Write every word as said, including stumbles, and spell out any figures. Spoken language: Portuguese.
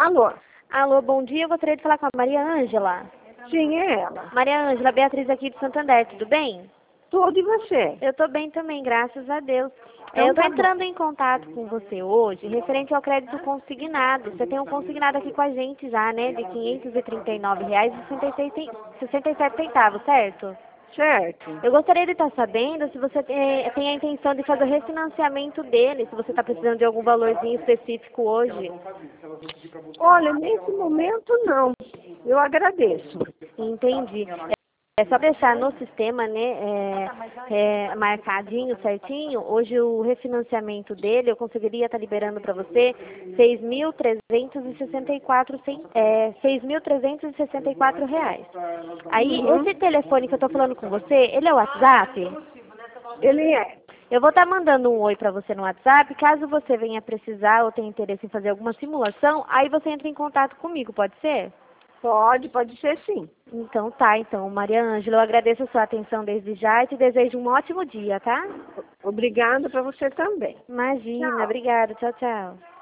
Alô? Alô, bom dia. Eu gostaria de falar com a Maria Ângela. Sim, é ela. Maria Ângela, Beatriz aqui de Santander, tudo bem? Tudo e você? Eu tô bem também, graças a Deus. É, Então eu tô tá entrando bom. em contato com você hoje, referente ao crédito consignado. Você tem um consignado aqui com a gente já, né, de quinhentos e trinta e nove reais e sessenta e sete centavos, certo? Certo. Eu gostaria de estar sabendo se você tem, tem a intenção de fazer o refinanciamento dele, se você está precisando de algum valorzinho específico hoje. Olha, nesse momento não. Eu agradeço. Entendi. É só deixar no sistema, né, é, é, marcadinho, certinho. Hoje o refinanciamento dele, eu conseguiria estar liberando para você seis mil trezentos e sessenta e quatro é, seis mil trezentos e sessenta e quatro reais. Aí, Uhum. esse telefone que eu estou falando com você, ele é o WhatsApp? Ele é. Eu vou estar mandando um oi para você no WhatsApp. Caso você venha precisar ou tenha interesse em fazer alguma simulação, aí você entra em contato comigo, pode ser? Pode, pode ser sim. Então tá, então, Maria Ângela, eu agradeço a sua atenção desde já e te desejo um ótimo dia, tá? Obrigada para você também. Imagina, Tchau. obrigada, tchau, tchau.